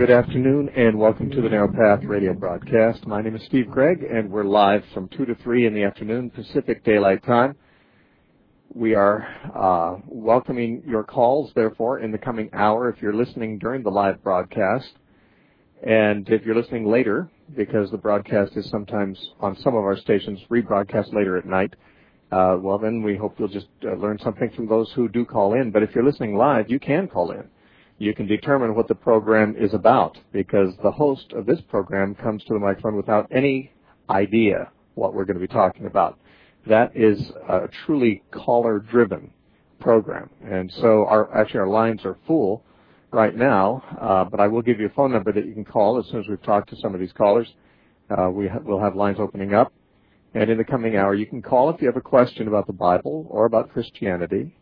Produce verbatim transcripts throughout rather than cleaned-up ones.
Good afternoon, and welcome to the Narrow Path radio broadcast. My name is Steve Gregg, and we're live from two to three in the afternoon, Pacific Daylight Time. We are uh, welcoming your calls, therefore, in the coming hour if you're listening during the live broadcast. And if you're listening later, because the broadcast is sometimes on some of our stations rebroadcast later at night, uh, well, then we hope you'll just uh, learn something from those who do call in. But if you're listening live, you can call in. You can determine what the program is about, because the host of this program comes to the microphone without any idea what we're going to be talking about. That is a truly caller-driven program. And so our, actually our lines are full right now, uh, but I will give you a phone number that you can call as soon as we've talked to some of these callers. Uh, we ha- we'll have lines opening up. And in the coming hour, you can call if you have a question about the Bible or about Christianity.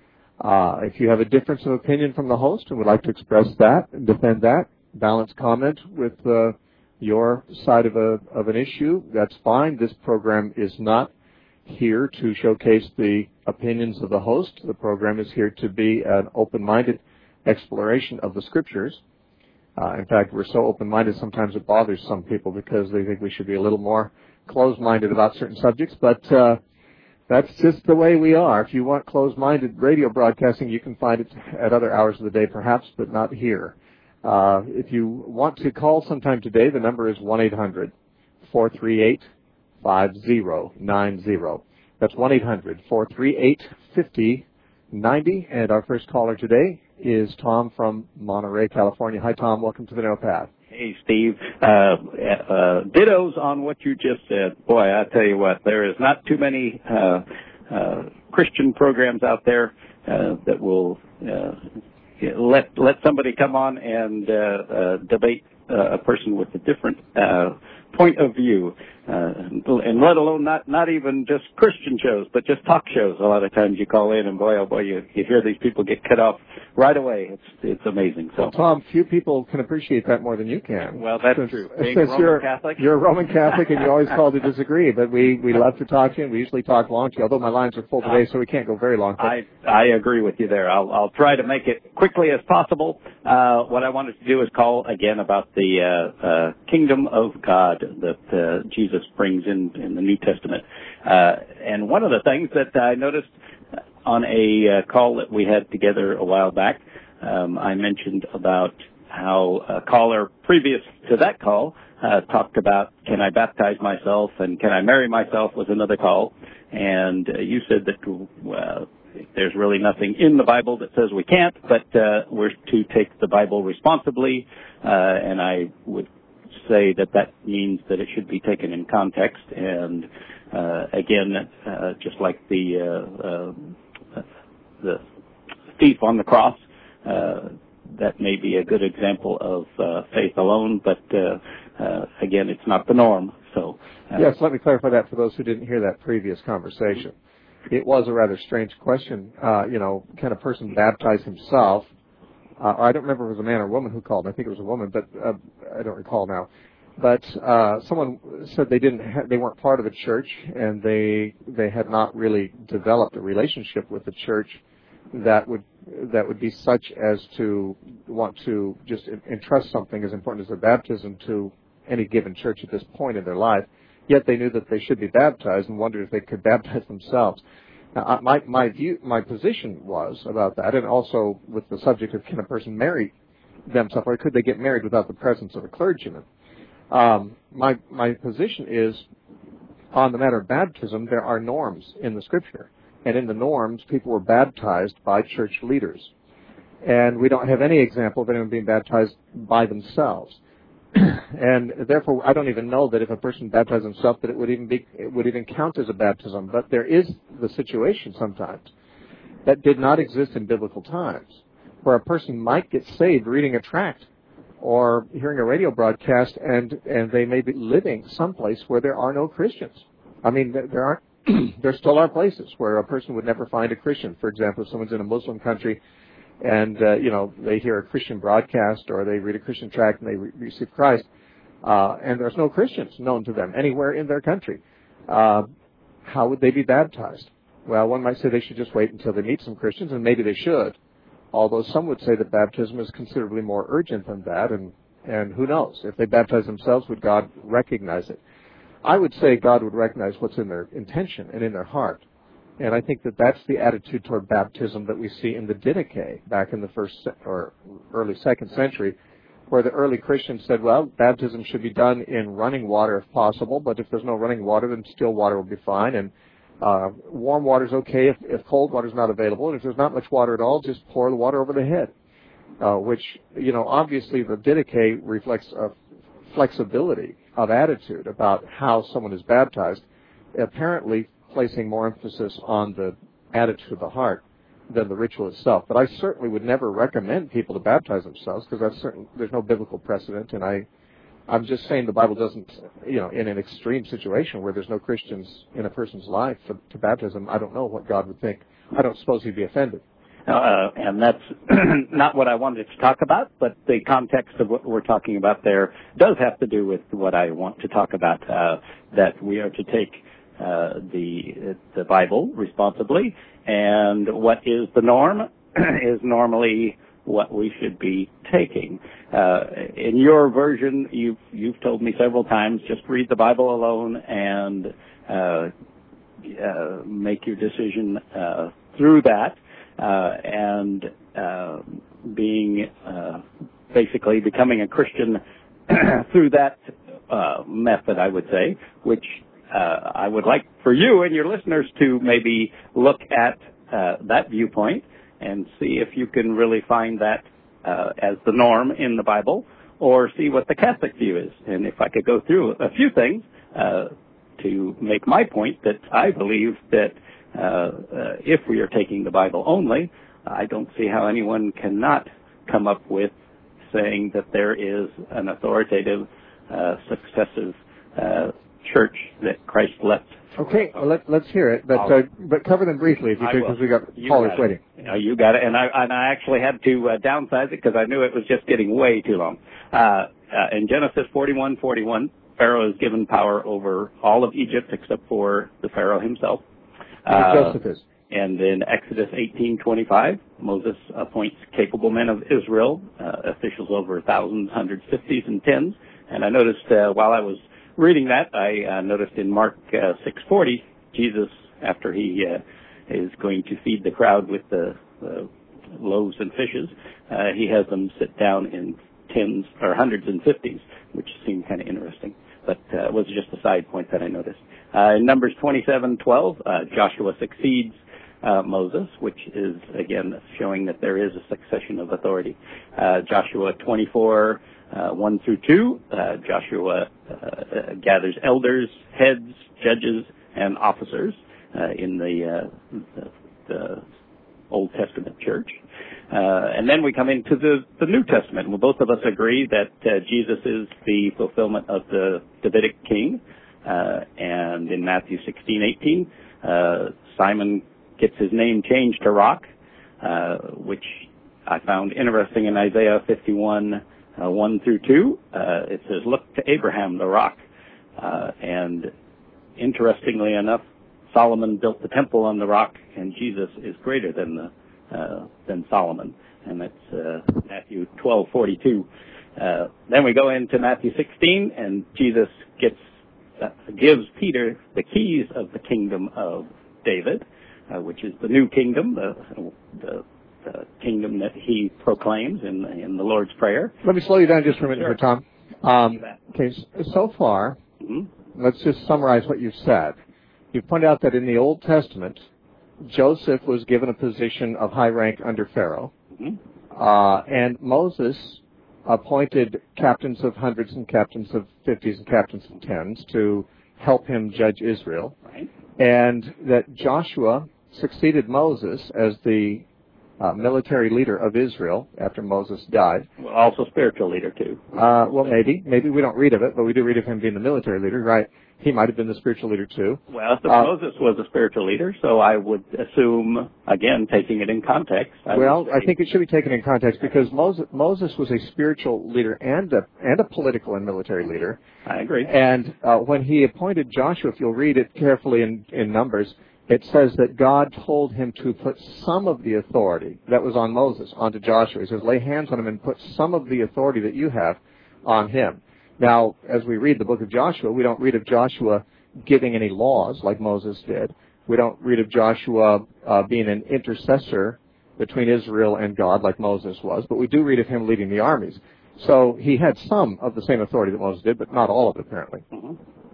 Uh, if you have a difference of opinion from the host and would like to express that and defend that, balance comment with uh, your side of a of an issue, that's fine. This program is not here to showcase the opinions of the host. The program is here to be an open-minded exploration of the Scriptures. Uh, in fact, we're so open-minded sometimes it bothers some people because they think we should be a little more closed-minded about certain subjects, but uh, that's just the way we are. If you want closed-minded radio broadcasting, you can find it at other hours of the day perhaps, but not here. Uh, if you want to call sometime today, the number is one eight hundred, four three eight, five zero nine zero. That's one eight hundred, four three eight, five zero nine zero. And our first caller today is Tom from Monterey, California. Hi, Tom. Welcome to the Narrow Path. Hey, Steve. Uh, uh, dittos on what you just said. Boy, I tell you what, there is not too many uh, uh, Christian programs out there uh, that will uh, let let somebody come on and uh, uh, debate uh, a person with a different uh, point of view, uh, and let alone not, not even just Christian shows, but just talk shows. A lot of times you call in and boy, oh boy, you, you hear these people get cut off right away. It's it's amazing. So, well, Tom, few people can appreciate that more than you can. Well, that's since, true. Being since Roman you're Catholic, you're a Roman Catholic, and you always call to disagree. But we, we love to talk to you, and we usually talk long to you. Although my lines are full today, so we can't go very long. I I agree with you there. I'll I'll try to make it quickly as possible. Uh, what I wanted to do is call again about the uh, uh, kingdom of God that uh, Jesus brings in in the New Testament. Uh, and one of the things that I noticed on a uh, call that we had together a while back, um, I mentioned about how a caller previous to that call uh, talked about, can I baptize myself and can I marry myself, was another call. And uh, you said that uh, there's really nothing in the Bible that says we can't, but uh, we're to take the Bible responsibly. Uh, and I would say that that means that it should be taken in context. And uh, again, uh, just like the uh, uh, the thief on the cross, uh, that may be a good example of uh, faith alone, but uh, uh, again, it's not the norm. So uh, yes, let me clarify that for those who didn't hear that previous conversation. It was a rather strange question. Uh, you know, can a person baptize himself? Uh, I don't remember if it was a man or a woman who called. I think it was a woman, but uh, I don't recall now. But uh, someone said they didn't, ha- they weren't part of a church, and they they had not really developed a relationship with the church that would that would be such as to want to just entrust something as important as their baptism to any given church at this point in their life. Yet they knew that they should be baptized and wondered if they could baptize themselves. Now, my my view, my position was about that, and also with the subject of can a person marry themselves, or could they get married without the presence of a clergyman? Um, my my position is on the matter of baptism. There are norms in the Scripture, and in the norms, people were baptized by church leaders, and we don't have any example of anyone being baptized by themselves. And therefore, I don't even know that if a person baptized himself, that it would even be it would even count as a baptism. But there is the situation sometimes that did not exist in biblical times, where a person might get saved reading a tract or hearing a radio broadcast, and and they may be living someplace where there are no Christians. I mean, there aren't. There still are places where a person would never find a Christian. For example, if someone's in a Muslim country, and, uh, you know, they hear a Christian broadcast or they read a Christian tract and they re- receive Christ, uh, and there's no Christians known to them anywhere in their country, uh, how would they be baptized? Well, one might say they should just wait until they meet some Christians, and maybe they should, although some would say that baptism is considerably more urgent than that, and And who knows? If they baptize themselves, would God recognize it? I would say God would recognize what's in their intention and in their heart. And I think that that's the attitude toward baptism that we see in the Didache back in the first or early second century, where the early Christians said, well, baptism should be done in running water if possible, but if there's no running water, then still water will be fine. And uh, warm water is okay if, if cold water is not available. And if there's not much water at all, just pour the water over the head, uh, which, you know, obviously the Didache reflects a flexibility of attitude about how someone is baptized, apparently placing more emphasis on the attitude of the heart than the ritual itself. But I certainly would never recommend people to baptize themselves, because that's certain, there's no biblical precedent, and I, I'm just saying the Bible doesn't, you know, in an extreme situation where there's no Christians in a person's life for, to baptize them, I don't know what God would think. I don't suppose he'd be offended. Uh, and that's not what I wanted to talk about, but the context of what we're talking about there does have to do with what I want to talk about, uh, that we are to take Uh, the the Bible responsibly, and what is the norm is normally what we should be taking. Uh, in your version, you've you've told me several times, just read the Bible alone and uh, uh, make your decision uh, through that, uh, and uh, being uh, basically becoming a Christian through that uh, method, I would say, which Uh, I would like for you and your listeners to maybe look at uh, that viewpoint and see if you can really find that uh, as the norm in the Bible, or see what the Catholic view is. And if I could go through a few things uh, to make my point that I believe that uh, uh, if we are taking the Bible only, I don't see how anyone cannot come up with saying that there is an authoritative, uh, successive uh church that Christ left. Okay, well, let, let's hear it, but uh, but cover them briefly if you could, because we got callers waiting. You know, you got it, and I and I actually had to uh, downsize it because I knew it was just getting way too long. Uh, uh, in Genesis forty-one forty-one, Pharaoh is given power over all of Egypt except for the Pharaoh himself. Uh, Joseph is. And in Exodus eighteen twenty-five, Moses appoints capable men of Israel, uh, officials over thousands, hundreds, fifties, and tens. And I noticed uh, while I was reading that, I uh, noticed in Mark uh, six forty, Jesus, after he uh, is going to feed the crowd with the, the loaves and fishes, uh, he has them sit down in tens or hundreds and fifties, which seemed kind of interesting. But uh, it was just a side point that I noticed. Uh, in Numbers twenty-seven twelve, uh, Joshua succeeds uh, Moses, which is, again, showing that there is a succession of authority. Uh, Joshua twenty-four Uh, one through two, uh, Joshua uh, uh, gathers elders, heads, judges, and officers uh, in the, uh, the, the Old Testament church. Uh, and then we come into the, the New Testament. Well, both of us agree that uh, Jesus is the fulfillment of the Davidic king. Uh, and in Matthew sixteen eighteen, uh, Simon gets his name changed to Rock, uh, which I found interesting in Isaiah fifty-one, Uh, one through two, uh, it says, look to Abraham, the rock. Uh, and interestingly enough, Solomon built the temple on the rock, and Jesus is greater than the uh, than Solomon. And that's uh, Matthew twelve forty-two. Uh, then we go into Matthew sixteen, and Jesus gets uh, gives Peter the keys of the kingdom of David, uh, which is the new kingdom, the, the the kingdom that he proclaims in in the Lord's Prayer. Let me slow you down just for a minute, sure. Tom. Um, okay, so far, mm-hmm. let's just summarize what you've said. You've pointed out that in the Old Testament, Joseph was given a position of high rank under Pharaoh, mm-hmm. uh, and Moses appointed captains of hundreds and captains of fifties and captains of tens to help him judge Israel, right. And that Joshua succeeded Moses as the Uh, military leader of Israel after Moses died. Well, also spiritual leader, too. Uh, well, maybe. Maybe we don't read of it, but we do read of him being the military leader, right? He might have been the spiritual leader, too. Well, so uh, Moses was a spiritual leader, so I would assume, again, taking it in context. I well, I think it should be taken in context because Moses, Moses was a spiritual leader and a, and a political and military leader. I agree. And uh, when he appointed Joshua, if you'll read it carefully in, in Numbers, it says that God told him to put some of the authority that was on Moses onto Joshua. He says, lay hands on him and put some of the authority that you have on him. Now, as we read the book of Joshua, we don't read of Joshua giving any laws like Moses did. We don't read of Joshua uh, being an intercessor between Israel and God like Moses was, but we do read of him leading the armies. So he had some of the same authority that Moses did, but not all of it, apparently. Mm-hmm.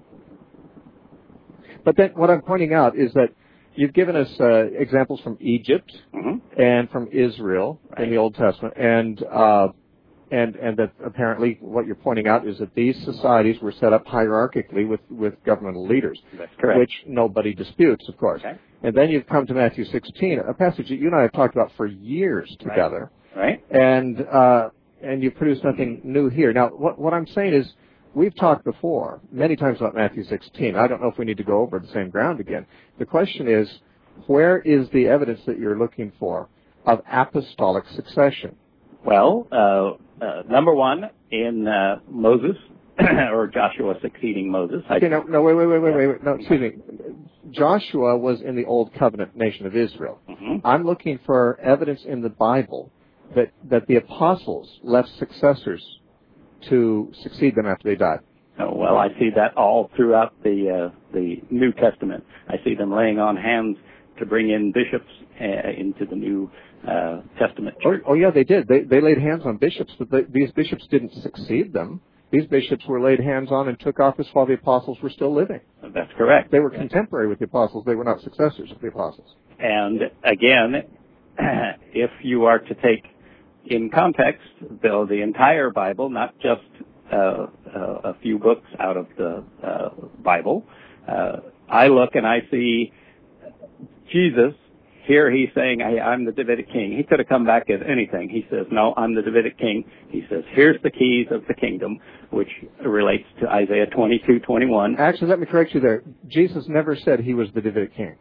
But then what I'm pointing out is that you've given us uh, examples from Egypt mm-hmm. and from Israel right. in the Old Testament, and uh, and and that apparently what you're pointing out is that these societies were set up hierarchically with, with governmental leaders, That's correct. which nobody disputes, of course. Okay. And then you've come to Matthew sixteen, a passage that you and I have talked about for years together, right? right. And uh, and you produce nothing new here. Now, what what I'm saying is, we've talked before many times about Matthew sixteen. I don't know if we need to go over the same ground again. The question is, where is the evidence that you're looking for of apostolic succession? Well, uh, uh, number one, in uh, Moses, or Joshua succeeding Moses. Okay, no, no, wait, wait, wait, wait, wait, wait. No, excuse me. Joshua was in the Old Covenant nation of Israel. Mm-hmm. I'm looking for evidence in the Bible that, that the apostles left successors to succeed them after they died. Oh, well, I see that all throughout the uh, the New Testament. I see them laying on hands to bring in bishops uh, into the New uh, Testament church. Oh, oh, yeah, they did. They they laid hands on bishops, but they, these bishops didn't succeed them. These bishops were laid hands on and took office while the apostles were still living. That's correct. They were contemporary with the apostles. They were not successors of the apostles. And again, if you are to take in context the, the entire Bible, not just uh, uh, a few books out of the uh, Bible, uh, I look and I see Jesus. Here he's saying, hey, I'm the Davidic king. He could have come back as anything. He says, no, I'm the Davidic king. He says, here's the keys of the kingdom, which relates to Isaiah twenty-two twenty-one. Actually, let me correct you there. Jesus never said he was the Davidic king.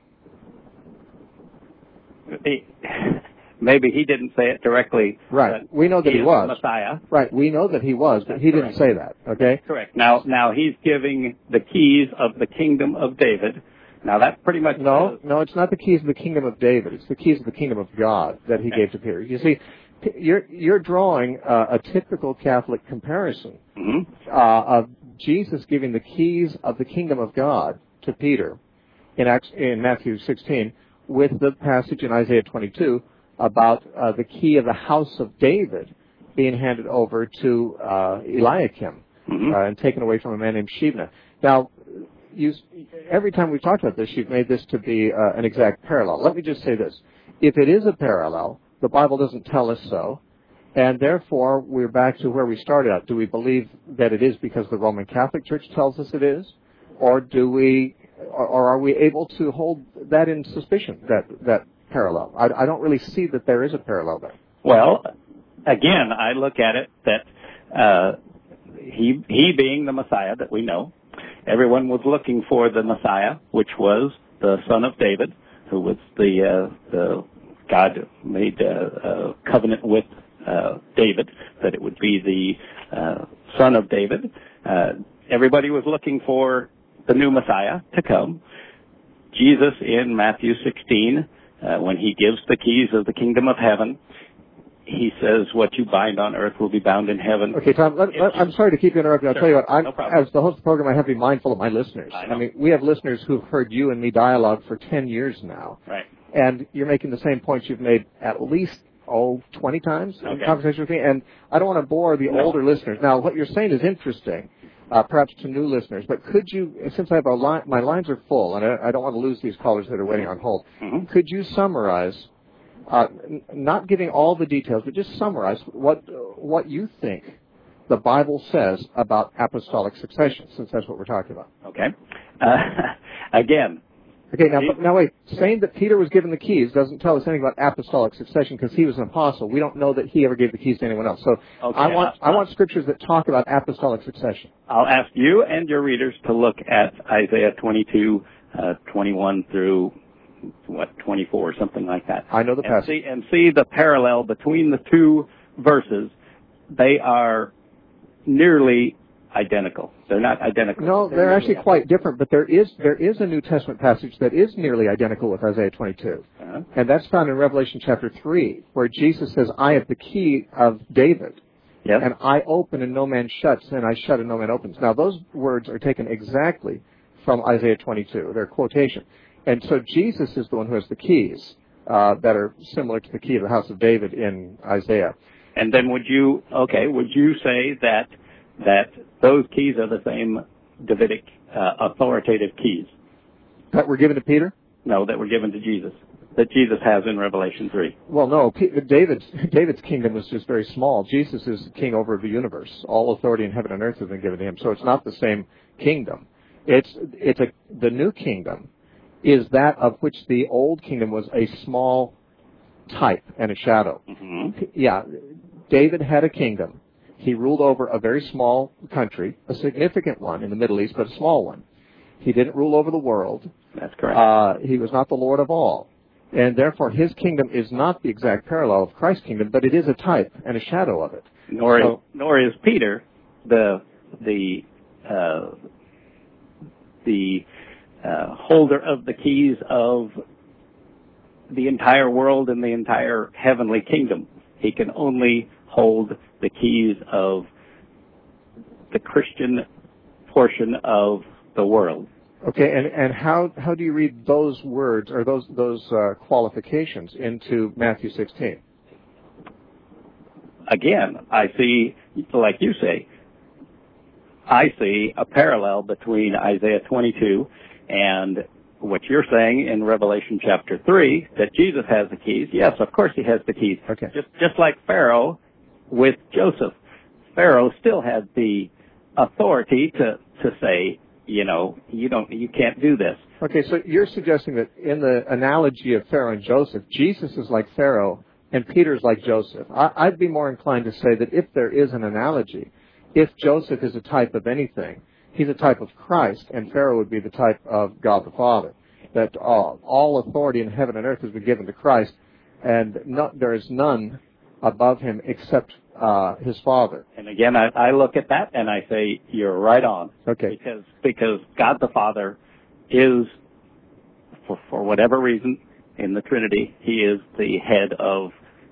He, maybe he didn't say it directly. Right. We know that he, he was. The Messiah. Right. We know that he was, but That's he correct. didn't say that. Okay? Correct. Now, now he's giving the keys of the kingdom of David. Now that pretty much no, says, no. It's not the keys of the kingdom of David. It's the keys of the kingdom of God that he okay. gave to Peter. You see, you're you're drawing uh, a typical Catholic comparison mm-hmm. uh, of Jesus giving the keys of the kingdom of God to Peter in Acts, in Matthew sixteen, with the passage in Isaiah twenty-two about uh, the key of the house of David being handed over to uh, Eliakim mm-hmm. uh, and taken away from a man named Shebna. Now, You, every time we've talked about this, you've made this to be uh, an exact parallel. Let me just say this. If it is a parallel, the Bible doesn't tell us so, and therefore we're back to where we started out. Do we believe that it is because the Roman Catholic Church tells us it is, or do we, or, or are we able to hold that in suspicion, that, that parallel? I, I don't really see that there is a parallel there. Well, again, I look at it that uh, he he being the Messiah that we know, everyone was looking for the Messiah, which was the son of David, who was the uh, the God made a uh, uh, covenant with uh, David that it would be the uh, son of David. Uh, everybody was looking for the new Messiah to come. Jesus in Matthew sixteen, uh, when he gives the keys of the kingdom of heaven, he says, what you bind on earth will be bound in heaven. Okay, Tom, let, let, I'm sorry to keep you interrupting. I'll sure, tell you what, I'm, no problem. as the host of the program, I have to be mindful of my listeners. I, I mean, we have listeners who've heard you and me dialogue for ten years now. Right. And you're making the same points you've made at least, oh, twenty times okay. in conversation with me. And I don't want to bore the no. older listeners. Now, what you're saying is interesting, uh, perhaps to new listeners. But could you, since I have a line, my lines are full, and I, I don't want to lose these callers that are waiting on hold, mm-hmm. could you summarize, Uh, n- not giving all the details, but just summarize what uh, what you think the Bible says about apostolic succession, since that's what we're talking about. Okay. Uh, again. Okay, now, but, now wait. Saying that Peter was given the keys doesn't tell us anything about apostolic succession because he was an apostle. We don't know that he ever gave the keys to anyone else. So okay, I want I'll, I want scriptures that talk about apostolic succession. I'll ask you and your readers to look at Isaiah twenty-two, uh, twenty-one through what, twenty-four, something like that. I know the and passage. see, and see the parallel between the two verses. They are nearly identical. They're not identical. No, they're, they're actually quite different, but there is there is a New Testament passage that is nearly identical with Isaiah twenty-two. Uh-huh. And that's found in Revelation chapter three, where Jesus says, I have the key of David. Yep. And I open and no man shuts, and I shut and no man opens. Now, those words are taken exactly from Isaiah twenty-two. They're quotation. And so Jesus is the one who has the keys uh, that are similar to the key of the house of David in Isaiah. And then would you, okay, would you say that that those keys are the same Davidic uh, authoritative keys? That were given to Peter? No, that were given to Jesus, that Jesus has in Revelation three. Well, no. P- David's, David's kingdom was just very small. Jesus is king over the universe. All authority in heaven and earth has been given to him. So it's not the same kingdom. It's, it's a, the new kingdom is that of which the old kingdom was a small type and a shadow. Mm-hmm. Yeah. David had a kingdom. He ruled over a very small country, a significant one in the Middle East, but a small one. He didn't rule over the world. That's correct. Uh, he was not the Lord of all. And therefore, his kingdom is not the exact parallel of Christ's kingdom, but it is a type and a shadow of it. Nor so, is, nor is Peter the the uh, the uh, holder of the keys of the entire world and the entire heavenly kingdom. He can only hold the keys of the Christian portion of the world. Okay, and, and how, how do you read those words or those those uh, qualifications into Matthew sixteen? Again, I see, like you say, I see a parallel between Isaiah twenty-two and what you're saying in Revelation chapter three, that Jesus has the keys. Yes, of course he has the keys. Okay. Just, just like Pharaoh with Joseph. Pharaoh still had the authority to, to say, you know, you don't, you can't do this. Okay, so you're suggesting that in the analogy of Pharaoh and Joseph, Jesus is like Pharaoh and Peter's like Joseph. I, I'd be more inclined to say that if there is an analogy, if Joseph is a type of anything, he's a type of Christ, and Pharaoh would be the type of God the Father. That all, all authority in heaven and earth has been given to Christ, and no, there is none above him except uh, his Father. And again, I, I look at that and I say, you're right on. Okay. Because because God the Father is, for, for whatever reason, in the Trinity, he is the head of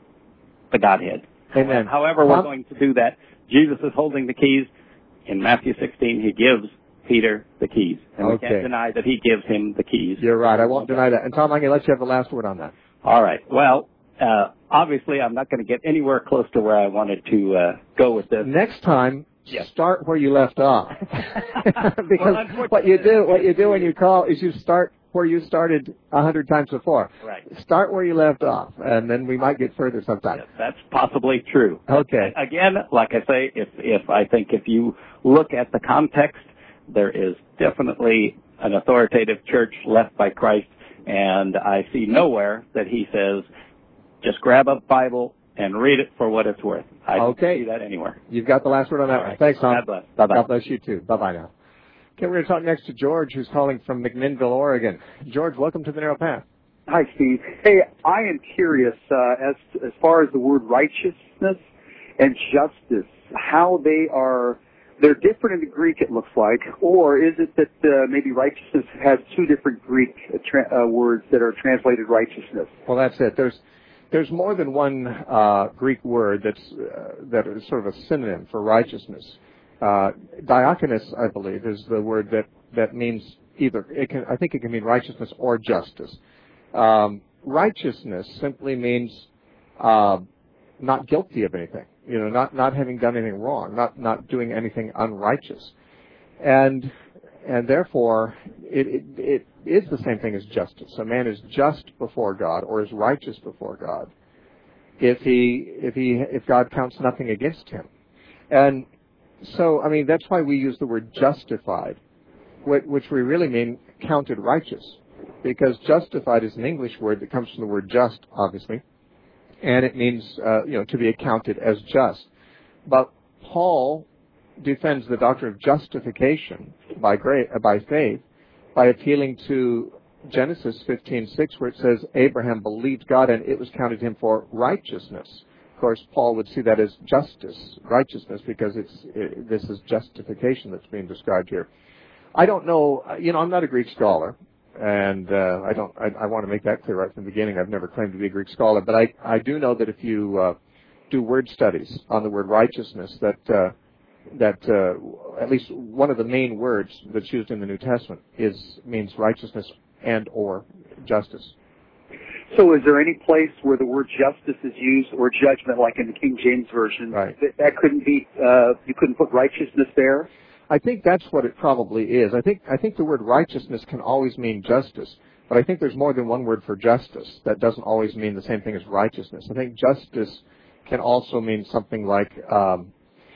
the Godhead. Amen. However we're going to do that, Jesus is holding the keys. In Matthew sixteen, he gives Peter the keys. And Okay. we can't deny that he gives him the keys. You're right. I won't deny that. And Tom, I'm going to let you have the last word on that. All right. Well, uh, obviously, I'm not going to get anywhere close to where I wanted to uh, go with this. Next time, Yes. start where you left off. Because Well, what you do, what you do when you call is you start where you started a hundred times before. Right. Start where you left off, and then we might get further sometime. Yes, that's possibly true. Okay. Again, like I say, if if I think if you look at the context, there is definitely an authoritative church left by Christ, and I see nowhere that he says, just grab a Bible and read it for what it's worth. I don't Okay. see that anywhere. You've got the last word on that All one. right. Thanks, Tom. God bless. Bye-bye. God bless you, too. Bye-bye now. Okay, we're going to talk next to George, who's calling from McMinnville, Oregon. George, welcome to the Narrow Path. Hi, Steve. Hey, I am curious uh, as as far as the word righteousness and justice, how they are, they're different in the Greek, it looks like, or is it that uh, maybe righteousness has two different Greek uh, tra- uh, words that are translated righteousness? Well, that's it. There's there's more than one uh, Greek word that's uh, that is sort of a synonym for righteousness. Uh, diakonos, I believe, is the word that, that means either. It can, I think it can mean righteousness or justice. Um, righteousness simply means uh, not guilty of anything. You know, not not having done anything wrong, not not doing anything unrighteous, and and therefore it, it it is the same thing as justice. A man is just before God or is righteous before God if he if he if God counts nothing against him. And so, I mean, that's why we use the word justified, which we really mean counted righteous, because justified is an English word that comes from the word just, obviously, and it means, uh, you know, to be accounted as just. But Paul defends the doctrine of justification by grace, uh, by faith, by appealing to Genesis fifteen six, where it says, Abraham believed God and it was counted him for righteousness. Of course, Paul would see that as justice, righteousness, because it's it, this is justification that's being described here. I don't know, you know, I'm not a Greek scholar, and uh, I don't. I, I want to make that clear right from the beginning. I've never claimed to be a Greek scholar, but I, I do know that if you uh, do word studies on the word righteousness, that uh, that uh, at least one of the main words that's used in the New Testament is means righteousness and or justice. So is there any place where the word justice is used, or judgment, like in the King James Version, right. that, that couldn't be, uh, you couldn't put righteousness there? I think that's what it probably is. I think I think the word righteousness can always mean justice, but I think there's more than one word for justice. That doesn't always mean the same thing as righteousness. I think justice can also mean something like um,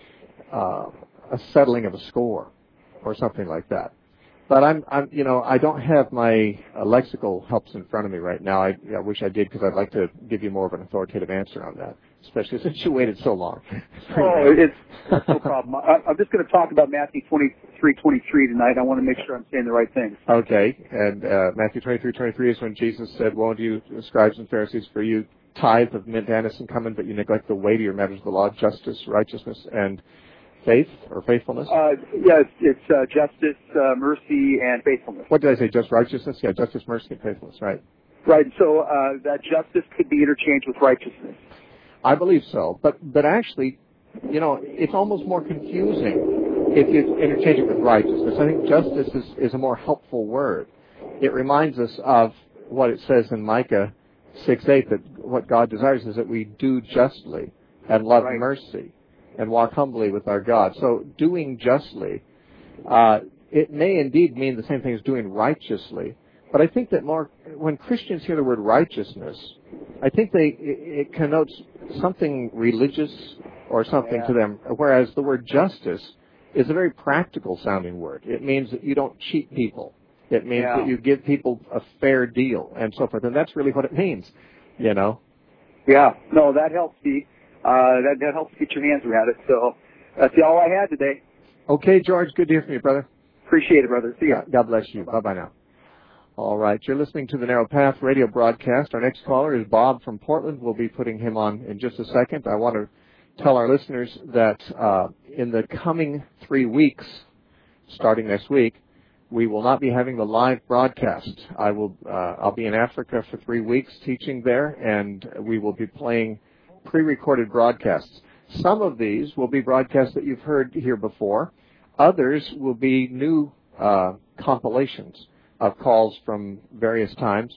uh, a settling of a score or something like that. But I'm, I'm, you know, I don't have my uh, lexical helps in front of me right now. I, I wish I did, because I'd like to give you more of an authoritative answer on that, especially since you waited so long. Oh, it's no problem. I, I'm just going to talk about Matthew twenty-three twenty-three tonight. I want to make sure I'm saying the right things. Okay, and uh, Matthew twenty-three twenty-three is when Jesus said, "Woe unto you, scribes and Pharisees, for you tithe of mint, anise, and cumin, but you neglect the weightier matters of the law, justice, righteousness, and faith or faithfulness." Uh, yes, it's uh, justice, uh, mercy, and faithfulness. What did I say? Just righteousness? Yeah, justice, mercy, and faithfulness. Right. Right. So uh, that justice could be interchanged with righteousness. I believe so, but but actually, you know, it's almost more confusing if you interchange it with righteousness. I think justice is, is a more helpful word. It reminds us of what it says in Micah six eight, that what God desires is that we do justly and love right. mercy and walk humbly with our God. So doing justly, uh, it may indeed mean the same thing as doing righteously, but I think that more when Christians hear the word righteousness, I think they it, it connotes something religious or something yeah. to them, whereas the word justice is a very practical sounding word. It means that you don't cheat people. It means yeah. that you give people a fair deal and so forth, and that's really what it means, you know. Yeah, no, that helps me. Uh, that, that helps get your hands around it. So that's all I had today. Okay, George, good to hear from you, brother. Appreciate it, brother. See ya. God bless you. Bye-bye now. All right, you're listening to the Narrow Path radio broadcast. Our next caller is Bob from Portland. We'll be putting him on in just a second. I want to tell our listeners that uh, in the coming three weeks, starting next week, we will not be having the live broadcast. I will, uh, I'll be in Africa for three weeks teaching there, and we will be playing pre-recorded broadcasts. Some of these will be broadcasts that you've heard here before. Others will be new uh, compilations of calls from various times.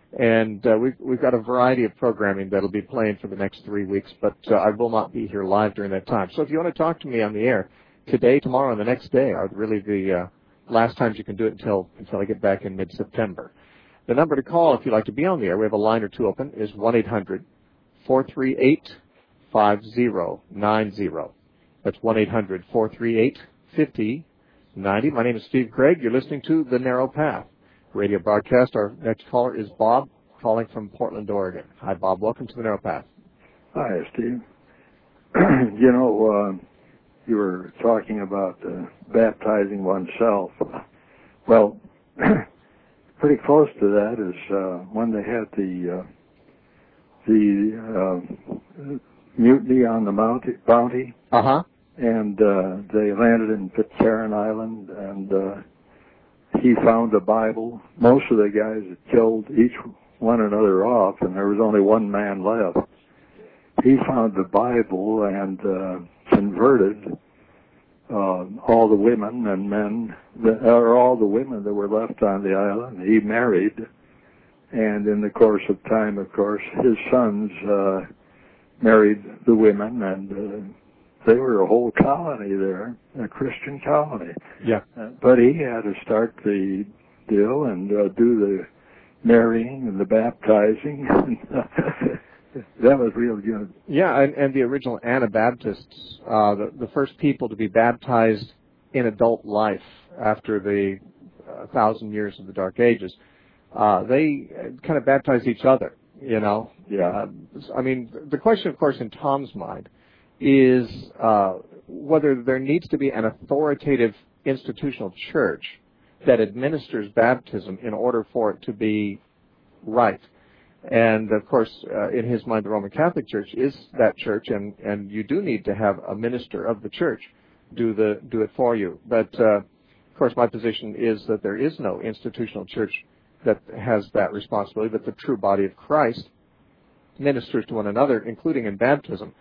And uh, we've, we've got a variety of programming that'll be playing for the next three weeks, but uh, I will not be here live during that time. So if you want to talk to me on the air today, tomorrow, and the next day are really the uh, last times you can do it until until I get back in mid-September. The number to call if you'd like to be on the air, we have a line or two open, is one eight hundred four three eight five zero nine zero. That's one eight hundred four three eight five zero nine zero. My name is Steve Craig. You're listening to The Narrow Path radio broadcast. Our next caller is Bob, calling from Portland, Oregon. Hi, Bob. Welcome to The Narrow Path. Hi, Steve. You know, uh, you were talking about uh, baptizing oneself. Well, pretty close to that is uh, when they had the uh, the uh, mutiny on the Bounty. Bounty. Uh-huh. And uh, they landed in Pitcairn Island, and uh, he found a Bible. Most of the guys had killed each one another off, and there was only one man left. He found the Bible and uh, converted uh, all the women and men, that, or all the women that were left on the island. He married, and in the course of time, of course, his sons uh, married the women, and uh, they were a whole colony there, a Christian colony. Yeah. Uh, but he had to start the deal and uh, do the marrying and the baptizing. That was real good. Yeah, and, and the original Anabaptists, uh, the, the first people to be baptized in adult life after the uh, thousand years of the Dark Ages, uh, they kind of baptized each other, you know. Yeah. Uh, I mean, the question, of course, in Tom's mind is uh, whether there needs to be an authoritative institutional church that administers baptism in order for it to be right. And, of course, uh, in his mind, the Roman Catholic Church is that church, and, and you do need to have a minister of the church do the do it for you. But, uh, of course, my position is that there is no institutional church that has that responsibility, that the true body of Christ ministers to one another, including in baptism.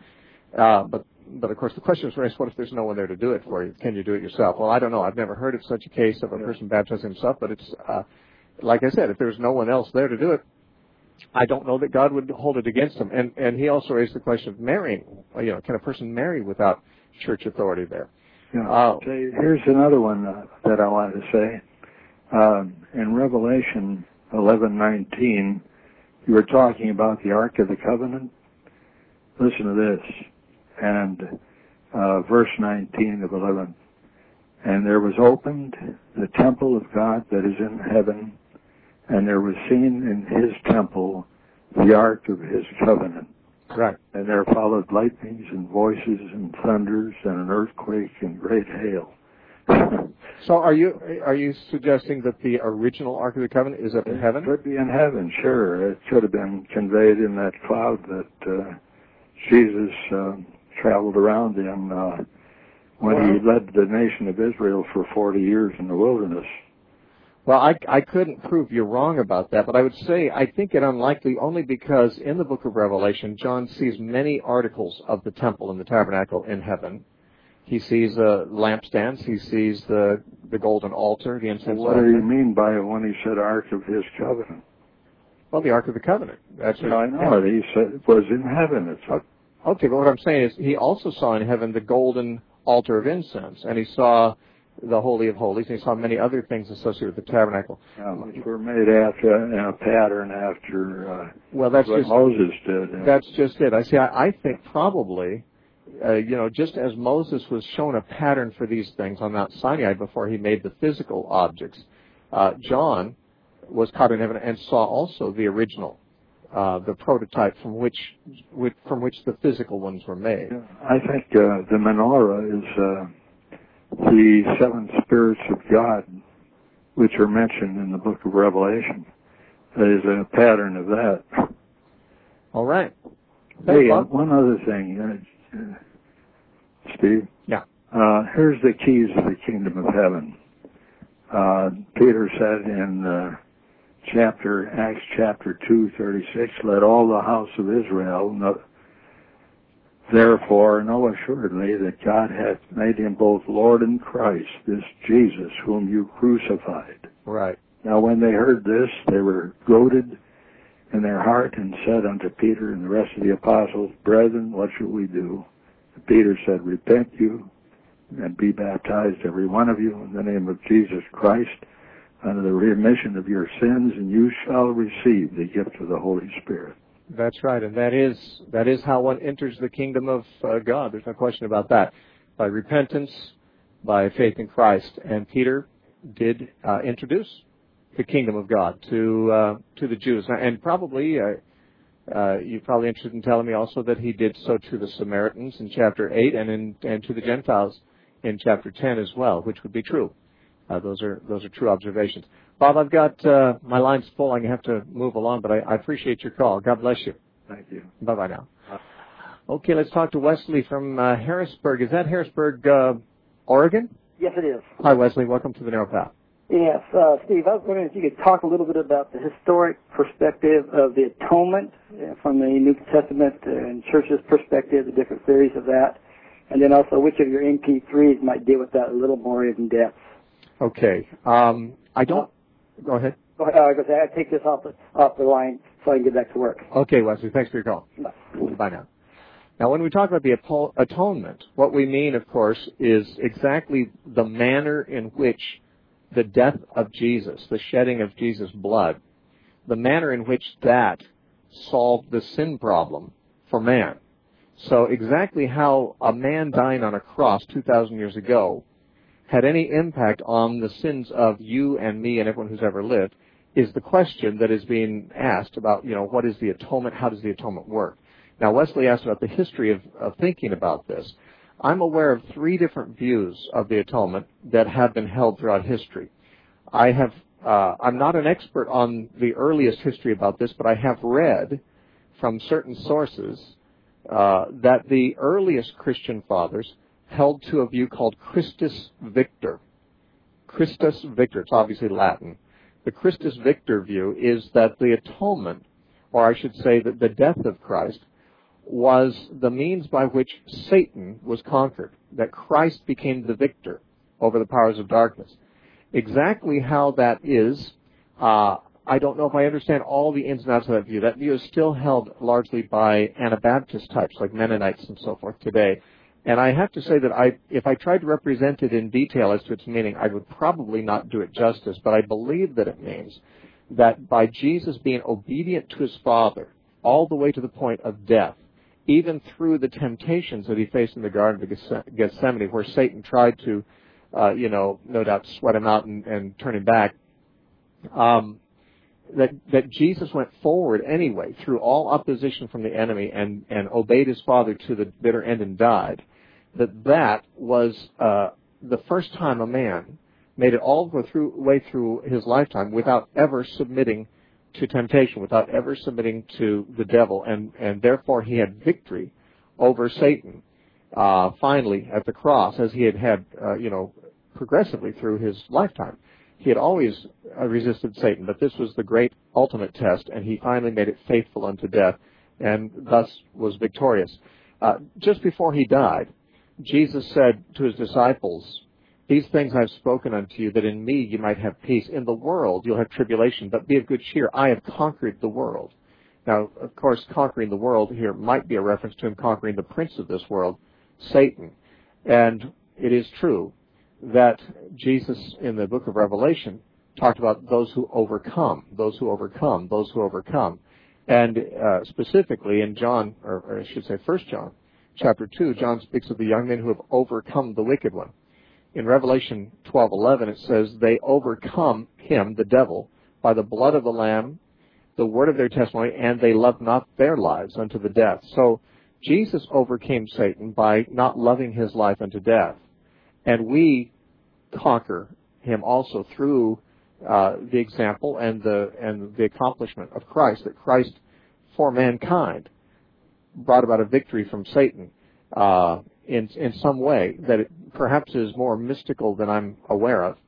Uh, but, but of course, the question is raised, what if there's no one there to do it for you? Can you do it yourself? Well, I don't know. I've never heard of such a case of a person baptizing himself, but it's, uh, like I said, if there's no one else there to do it, I don't know that God would hold it against him. And, and he also raised the question of marrying. You know, can a person marry without church authority there? Yeah. Uh, Here's another one uh, that I wanted to say. Um, in Revelation eleven nineteen, you were talking about the Ark of the Covenant. Listen to this. And uh, verse nineteen of eleven. And there was opened the temple of God that is in heaven, and there was seen in his temple the ark of his covenant. Right. And there followed lightnings and voices and thunders and an earthquake and great hail. So are you are you suggesting that the original Ark of the Covenant is up in heaven? It could be in heaven, sure. It could have been conveyed in that cloud that uh, Jesus uh, traveled around in uh, when well, he led the nation of Israel for forty years in the wilderness. Well, I, I couldn't prove you're wrong about that, but I would say I think it unlikely only because in the book of Revelation, John sees many articles of the temple and the tabernacle in heaven. He sees uh, lampstands. He sees the the golden altar, the incense What altar. do you mean by it when he said Ark of his covenant? Well, the Ark of the Covenant. That's what I know. He said it was in heaven. It's up. Okay, but what I'm saying is he also saw in heaven the golden altar of incense, and he saw the Holy of Holies, and he saw many other things associated with the tabernacle. Yeah, which were made after in a pattern after uh, well, that's what just, Moses did. Yeah. That's just it. I see. I, I think probably, uh, you know, just as Moses was shown a pattern for these things on Mount Sinai before he made the physical objects, uh, John was caught in heaven and saw also the original, uh, the prototype from which, which from which the physical ones were made. Yeah, I think uh, the menorah is. Uh, The seven spirits of God, which are mentioned in the book of Revelation, is a pattern of that. All right. Hey, uh, one other thing, uh, Steve. Yeah. Uh, here's the keys of the kingdom of heaven. Uh, Peter said in uh, chapter Acts chapter two thirty-six, "Let all the house of Israel know." Therefore, know assuredly that God hath made him both Lord and Christ, this Jesus whom you crucified. Right. Now when they heard this, they were goaded in their heart and said unto Peter and the rest of the apostles, Brethren, what shall we do? And Peter said, Repent you and be baptized, every one of you, in the name of Jesus Christ, unto the remission of your sins, and you shall receive the gift of the Holy Spirit. That's right, and that is that is how one enters the kingdom of uh, God. There's no question about that. By repentance, by faith in Christ. And Peter did uh, introduce the kingdom of God to uh, to the Jews. And probably, uh, uh, you're probably interested in telling me also that he did so to the Samaritans in chapter eight and, in, and to the Gentiles in chapter ten as well, which would be true. Uh, those are those are true observations. Bob, I've got uh, my line's full. I have to move along, but I, I appreciate your call. God bless you. Thank you. Bye-bye now. Okay, let's talk to Wesley from uh, Harrisburg. Is that Harrisburg, uh, Oregon? Yes, it is. Hi, Wesley. Welcome to the Narrow Path. Yes, uh, Steve, I was wondering if you could talk a little bit about the historic perspective of the atonement uh, from the New Testament and Church's perspective, the different theories of that, and then also which of your M P threes might deal with that a little more in depth. Okay. Um, I don't... Go ahead. Go ahead. Uh, I was going to say, I take this off the, off the line so I can get back to work. Okay, Wesley. Thanks for your call. Bye. Bye now. Now, when we talk about the atonement, what we mean, of course, is exactly the manner in which the death of Jesus, the shedding of Jesus' blood, the manner in which that solved the sin problem for man. So exactly how a man dying on a cross two thousand years ago had any impact on the sins of you and me and everyone who's ever lived is the question that is being asked about, you know, what is the atonement? How does the atonement work? Now, Wesley asked about the history of, of thinking about this. I'm aware of three different views of the atonement that have been held throughout history. I have, uh, I'm not an expert on the earliest history about this, but I have read from certain sources uh, that the earliest Christian fathers held to a view called Christus Victor. Christus Victor, it's obviously Latin. The Christus Victor view is that the atonement, or I should say that the death of Christ, was the means by which Satan was conquered, that Christ became the victor over the powers of darkness. Exactly how that is, uh, I don't know if I understand all the ins and outs of that view. That view is still held largely by Anabaptist types like Mennonites and so forth today. And I have to say that I, if I tried to represent it in detail as to its meaning, I would probably not do it justice, but I believe that it means that by Jesus being obedient to his Father all the way to the point of death, even through the temptations that he faced in the Garden of Gethsemane, where Satan tried to, uh, you know, no doubt sweat him out and, and turn him back, um, that, that Jesus went forward anyway through all opposition from the enemy and, and obeyed his Father to the bitter end and died, that that was uh, the first time a man made it all the through, way through his lifetime without ever submitting to temptation, without ever submitting to the devil, and, and therefore he had victory over Satan uh, finally at the cross, as he had had, uh, you know, progressively through his lifetime. He had always uh, resisted Satan, but this was the great ultimate test, and he finally made it faithful unto death, and thus was victorious. Uh, just before he died, Jesus said to his disciples, "These things I've spoken unto you, that in me you might have peace. In the world you'll have tribulation, but be of good cheer. I have conquered the world." Now, of course, conquering the world here might be a reference to him conquering the prince of this world, Satan. And it is true that Jesus, in the book of Revelation, talked about those who overcome, those who overcome, those who overcome. And uh, specifically in John, or, or I should say First John, chapter two, John speaks of the young men who have overcome the wicked one. In Revelation twelve eleven, it says, they overcome him, the devil, by the blood of the Lamb, the word of their testimony, and they loved not their lives unto the death. So Jesus overcame Satan by not loving his life unto death. And we conquer him also through uh, the example and the and the accomplishment of Christ, that Christ, for mankind, brought about a victory from Satan uh, in in some way that it perhaps is more mystical than I'm aware of.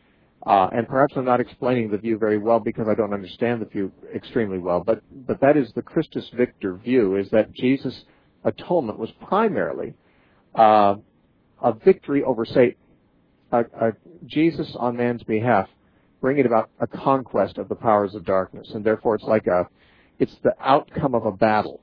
Uh, and perhaps I'm not explaining the view very well because I don't understand the view extremely well. But, but that is the Christus Victor view, is that Jesus' atonement was primarily uh, a victory over Satan. A, a Jesus on man's behalf, bringing about a conquest of the powers of darkness. And therefore it's like a, it's the outcome of a battle.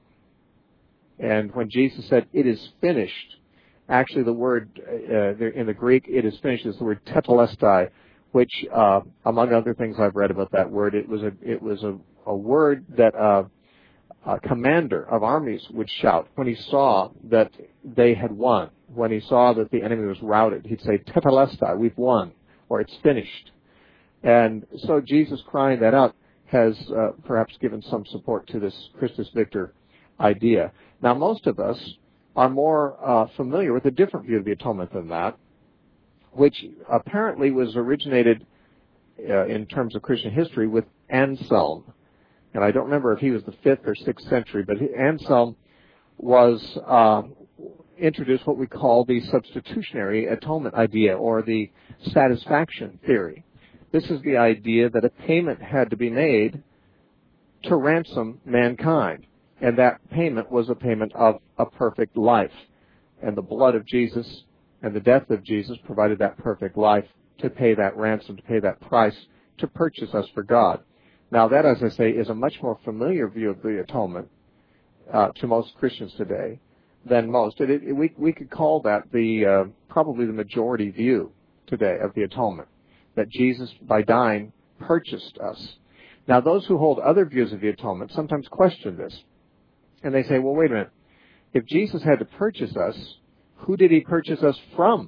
And when Jesus said, "It is finished," actually the word uh, in the Greek, "it is finished," is the word tetelestai, which, uh, among other things I've read about that word, it was a it was a, a word that uh, a commander of armies would shout when he saw that they had won. When he saw that the enemy was routed, he'd say, "Tetelestai, we've won," or "it's finished." And so Jesus crying that out has uh, perhaps given some support to this Christus Victor idea. Now, most of us are more uh, familiar with a different view of the atonement than that, which apparently was originated uh, in terms of Christian history with Anselm. And I don't remember if he was the fifth or sixth century, but Anselm was uh, introduced what we call the substitutionary atonement idea, or the satisfaction theory. This is the idea that a payment had to be made to ransom mankind, and that payment was a payment of a perfect life. And the blood of Jesus and the death of Jesus provided that perfect life to pay that ransom, to pay that price, to purchase us for God. Now that, as I say, is a much more familiar view of the atonement uh, to most Christians today than most. It, it, we, we could call that the uh, probably the majority view today of the atonement, that Jesus, by dying, purchased us. Now those who hold other views of the atonement sometimes question this. And they say, well, wait a minute. If Jesus had to purchase us, who did he purchase us from?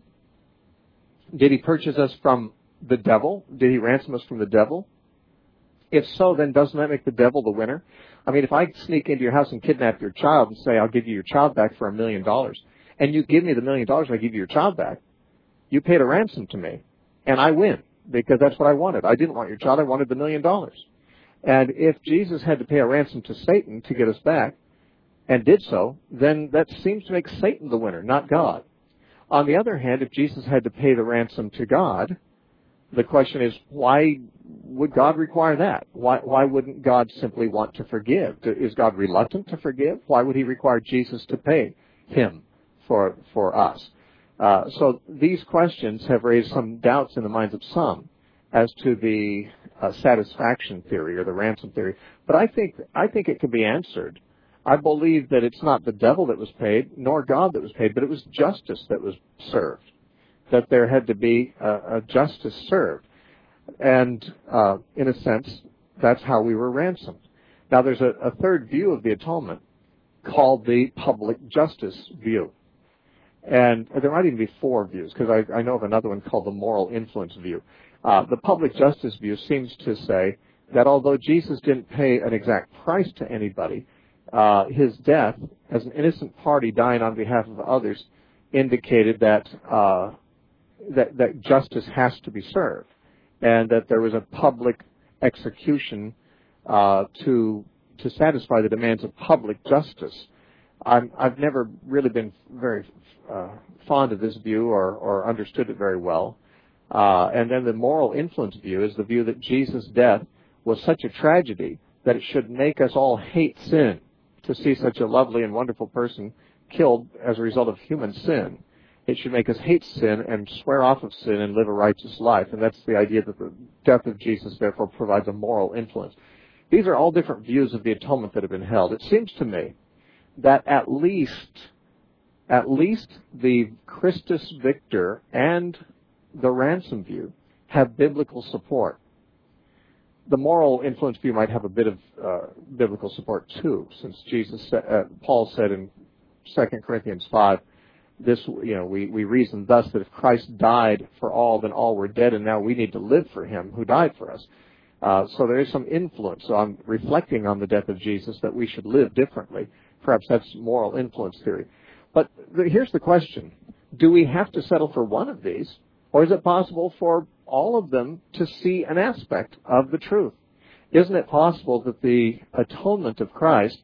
Did he purchase us from the devil? Did he ransom us from the devil? If so, then doesn't that make the devil the winner? I mean, if I sneak into your house and kidnap your child and say, I'll give you your child back for a million dollars, and you give me the million dollars and I give you your child back, you paid a ransom to me, and I win, because that's what I wanted. I didn't want your child, I wanted the million dollars. And if Jesus had to pay a ransom to Satan to get us back, and did so, then that seems to make Satan the winner, not God. On the other hand, if Jesus had to pay the ransom to God, the question is, why would God require that? Why, why wouldn't God simply want to forgive? Is God reluctant to forgive? Why would he require Jesus to pay him for, for us? Uh, so these questions have raised some doubts in the minds of some as to the uh, satisfaction theory or the ransom theory. But I think, I think it can be answered. I believe that it's not the devil that was paid, nor God that was paid, but it was justice that was served, that there had to be a, a justice served. And uh, in a sense, that's how we were ransomed. Now, there's a, a third view of the atonement called the public justice view. And there might even be four views, because I, I know of another one called the moral influence view. Uh, the public justice view seems to say that although Jesus didn't pay an exact price to anybody, uh, his death as an innocent party dying on behalf of others indicated that, uh, that, that justice has to be served, and that there was a public execution uh, to to satisfy the demands of public justice. I'm, I've never really been very uh, fond of this view or, or understood it very well. Uh, and then the moral influence view is the view that Jesus' death was such a tragedy that it should make us all hate sin to see such a lovely and wonderful person killed as a result of human sin. It should make us hate sin and swear off of sin and live a righteous life. And that's the idea that the death of Jesus, therefore, provides a moral influence. These are all different views of the atonement that have been held. It seems to me that at least, at least the Christus Victor and the ransom view have biblical support. The moral influence view might have a bit of uh, biblical support too, since Jesus, sa- uh, Paul said in Second Corinthians five, this, you know, we, we reason thus that if Christ died for all, then all were dead, and now we need to live for him who died for us. Uh, so there is some influence on reflecting on the death of Jesus that we should live differently. Perhaps that's moral influence theory. But the, here's the question. Do we have to settle for one of these, or is it possible for all of them to see an aspect of the truth? Isn't it possible that the atonement of Christ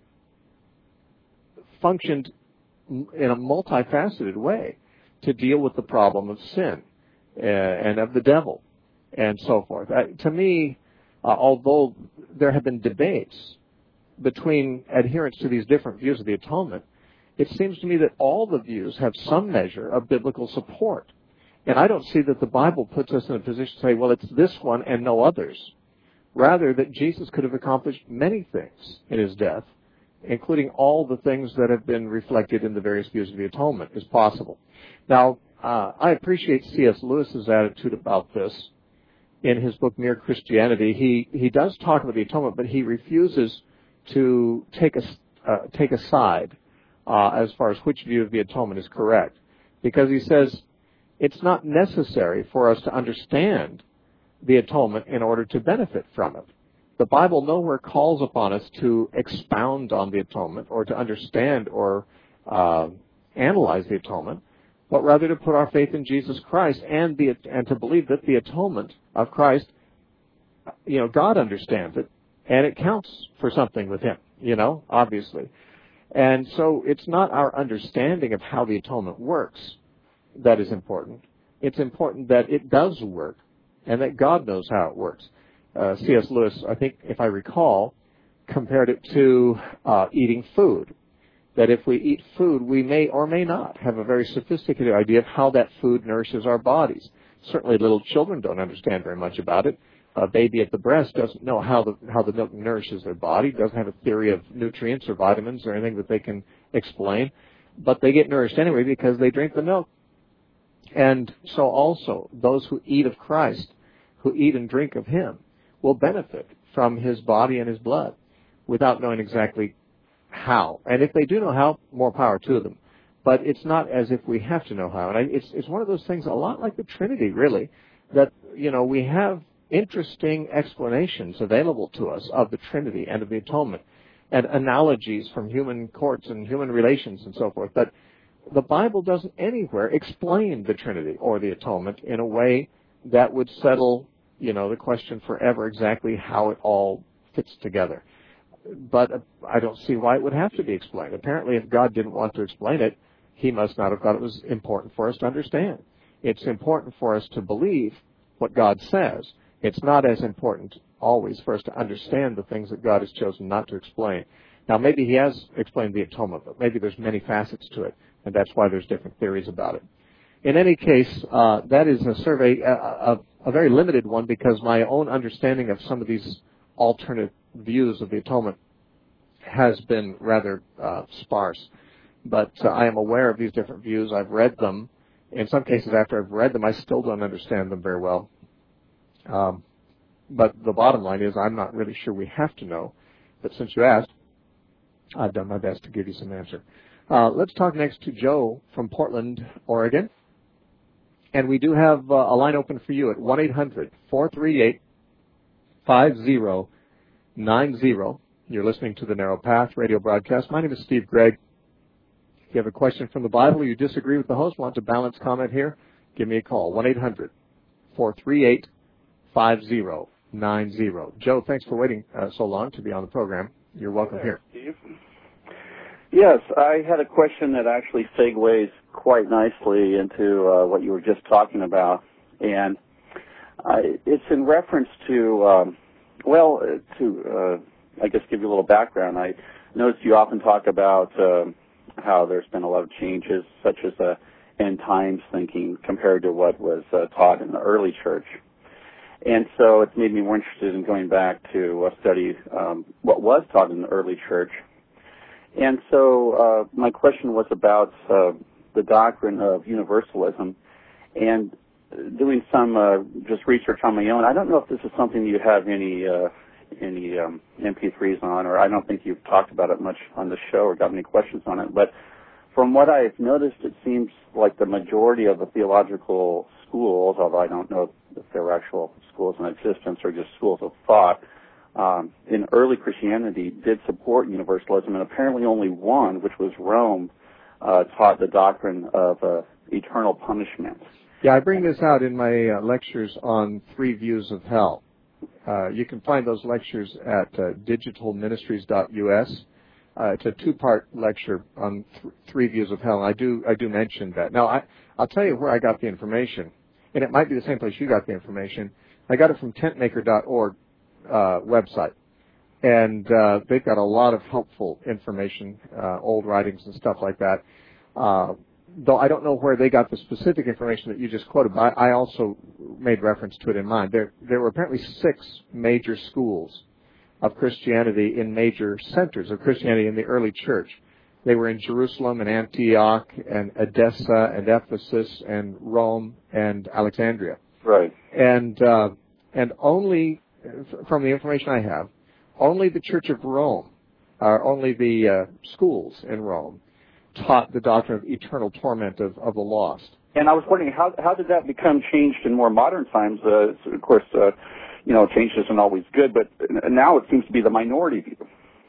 functioned in a multifaceted way to deal with the problem of sin uh, and of the devil and so forth? Uh, to me, uh, although there have been debates between adherents to these different views of the atonement, it seems to me that all the views have some measure of biblical support. And I don't see that the Bible puts us in a position to say, well, it's this one and no others. Rather, that Jesus could have accomplished many things in his death, including all the things that have been reflected in the various views of the atonement, is possible. Now, uh, I appreciate C S Lewis's attitude about this. In his book, Mere Christianity, he, he does talk about the atonement, but he refuses to take a, uh, take a side uh, as far as which view of the atonement is correct. Because he says it's not necessary for us to understand the atonement in order to benefit from it. The Bible nowhere calls upon us to expound on the atonement or to understand or uh, analyze the atonement, but rather to put our faith in Jesus Christ and the and to believe that the atonement of Christ, you know, God understands it, and it counts for something with him, you know, obviously. And so it's not our understanding of how the atonement works that is important. It's important that it does work and that God knows how it works. Uh, C S Lewis, I think, if I recall, compared it to uh, eating food. That if we eat food, we may or may not have a very sophisticated idea of how that food nourishes our bodies. Certainly little children don't understand very much about it. A baby at the breast doesn't know how the how the milk nourishes their body, doesn't have a theory of nutrients or vitamins or anything that they can explain, but they get nourished anyway because they drink the milk. And so also, those who eat of Christ, who eat and drink of him, will benefit from his body and his blood without knowing exactly how. And if they do know how, more power to them. But it's not as if we have to know how. And I, it's, it's one of those things, a lot like the Trinity, really, that, you know, we have interesting explanations available to us of the Trinity and of the atonement, and analogies from human courts and human relations and so forth. But the Bible doesn't anywhere explain the Trinity or the atonement in a way that would settle, you know, the question forever exactly how it all fits together. But uh, I don't see why it would have to be explained. Apparently, if God didn't want to explain it, he must not have thought it was important for us to understand. It's important for us to believe what God says. It's not as important always for us to understand the things that God has chosen not to explain. Now, maybe he has explained the atonement, but maybe there's many facets to it, and that's why there's different theories about it. In any case, uh, that is a survey, a, a, a very limited one, because my own understanding of some of these alternate views of the atonement has been rather uh, sparse. But uh, I am aware of these different views. I've read them. In some cases, after I've read them, I still don't understand them very well. Um, but the bottom line is I'm not really sure we have to know. But since you asked, I've done my best to give you some answer. Uh, let's talk next to Joe from Portland, Oregon. And we do have uh, a line open for you at one eight hundred four three eight five zero nine zero. You're listening to the Narrow Path radio broadcast. My name is Steve Gregg. If you have a question from the Bible or you disagree with the host, want to balance comment here, give me a call, one eight hundred four three eight five zero nine zero. Joe, thanks for waiting uh, so long to be on the program. You're welcome here. Steve. Yes, I had a question that actually segues quite nicely into uh, what you were just talking about, and I, it's in reference to, um, well, to, uh, I guess give you a little background. I noticed you often talk about uh, how there's been a lot of changes, such as uh, end times thinking compared to what was uh, taught in the early church. And so it's made me more interested in going back to uh, study um, what was taught in the early church. And so uh, my question was about uh, the doctrine of universalism, and doing some uh, just research on my own. I don't know if this is something you have any uh, any um, M P threes on, or I don't think you've talked about it much on the show or got any questions on it. But from what I've noticed, it seems like the majority of the theological schools, although I don't know if there were actual schools in existence or just schools of thought, Um, in early Christianity did support universalism, and apparently only one, which was Rome, uh, taught the doctrine of uh, eternal punishment. Yeah, I bring this out in my uh, lectures on three views of hell. Uh, you can find those lectures at uh, digital ministries dot U S. Uh, it's a two-part lecture on th- three views of hell, and I do I do mention that. Now, I, I'll tell you where I got the information, and it might be the same place you got the information. I got it from tent maker dot org. Uh, website, and uh, they've got a lot of helpful information, uh, old writings and stuff like that. Uh, though I don't know where they got the specific information that you just quoted, but I also made reference to it in mine. There, there were apparently six major schools of Christianity in major centers of Christianity in the early church. They were in Jerusalem and Antioch and Edessa and Ephesus and Rome and Alexandria. Right. And uh, and only from the information I have, only the Church of Rome, or only the uh, schools in Rome, taught the doctrine of eternal torment of, of the lost. And I was wondering, how how did that become changed in more modern times? Uh, so of course, uh, you know, change isn't always good, but now it seems to be the minority view.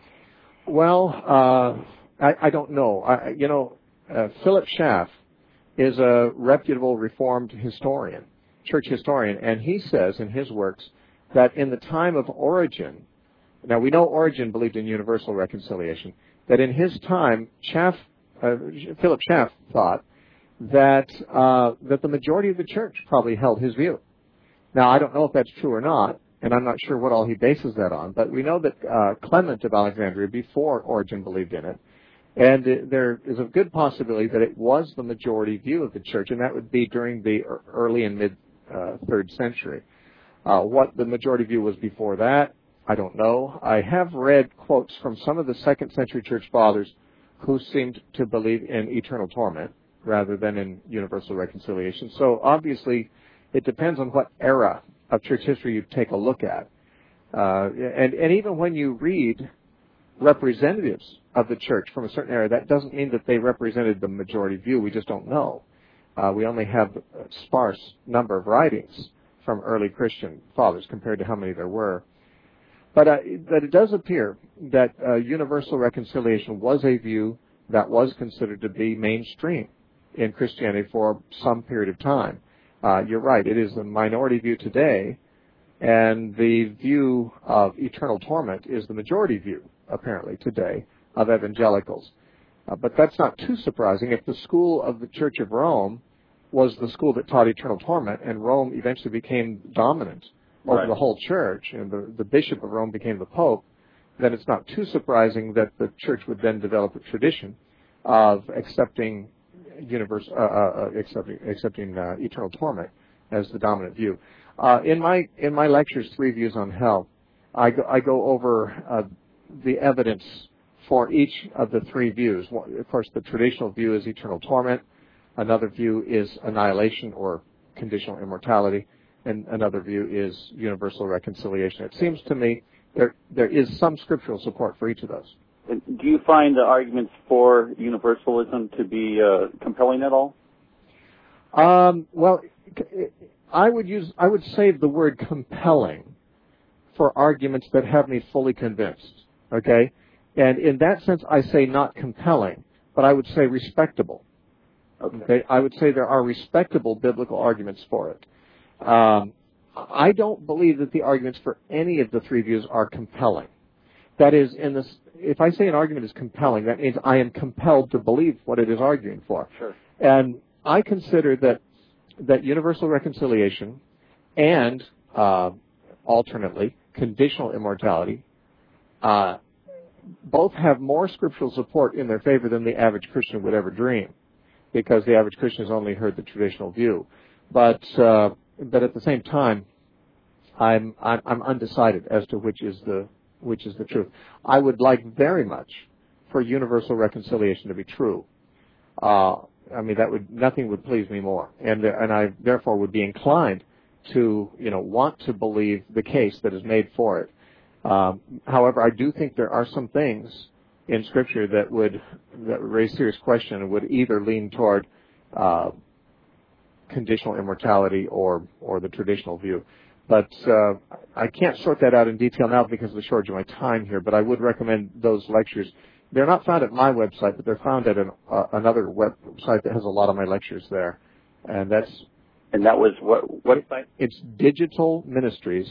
Well, uh, I, I don't know. I, you know, uh, Philip Schaff is a reputable Reformed historian, church historian, and he says in his works that in the time of Origen, now we know Origen believed in universal reconciliation, that in his time, Schaff, uh, Philip Schaff thought that uh, that the majority of the church probably held his view. Now, I don't know if that's true or not, and I'm not sure what all he bases that on, but we know that uh, Clement of Alexandria, before Origen, believed in it, and uh, there is a good possibility that it was the majority view of the church, and that would be during the early and mid uh, third century. Uh, what the majority view was before that, I don't know. I have read quotes from some of the second century church fathers who seemed to believe in eternal torment rather than in universal reconciliation. So obviously, it depends on what era of church history you take a look at. Uh, and, and even when you read representatives of the church from a certain era, that doesn't mean that they represented the majority view. We just don't know. Uh, we only have a sparse number of writings from early Christian fathers compared to how many there were. But uh, that it does appear that uh, universal reconciliation was a view that was considered to be mainstream in Christianity for some period of time. Uh, you're right, it is the minority view today, and the view of eternal torment is the majority view, apparently, today, of evangelicals. Uh, but that's not too surprising. If the school of the Church of Rome was the school that taught eternal torment, and Rome eventually became dominant over Right. the whole church, and the, the bishop of Rome became the pope, then it's not too surprising that the church would then develop a tradition of accepting universe, uh, uh, accepting, accepting uh, eternal torment as the dominant view. Uh, in my in my lectures, Three Views on Hell, I go, I go over uh, the evidence for each of the three views. One, of course, the traditional view is eternal torment. Another view is annihilation or conditional immortality, and another view is universal reconciliation. It seems to me there there is some scriptural support for each of those. Do you find the arguments for universalism to be uh, compelling at all? Um, well, I would use I would save the word compelling for arguments that have me fully convinced. Okay, and in that sense, I say not compelling, but I would say respectable. Okay. Okay, I would say there are respectable biblical arguments for it. Um, I don't believe that the arguments for any of the three views are compelling. That is, in this, if I say an argument is compelling, that means I am compelled to believe what it is arguing for. Sure. And I consider that that universal reconciliation and uh, alternately conditional immortality uh, both have more scriptural support in their favor than the average Christian would ever dream, because the average Christian has only heard the traditional view. But uh, but at the same time, I'm, I'm I'm undecided as to which is the which is the truth. I would like very much for universal reconciliation to be true. Uh, I mean, that would nothing would please me more, and and I therefore would be inclined to you know want to believe the case that is made for it. Um, however, I do think there are some things in Scripture that would that would raise serious question and would either lean toward uh, conditional immortality or or the traditional view. But uh, I can't sort that out in detail now because of the shortage of my time here. But I would recommend those lectures. They're not found at my website, but they're found at an, uh, another website that has a lot of my lectures there, and that's And that was what what site? it's digital ministries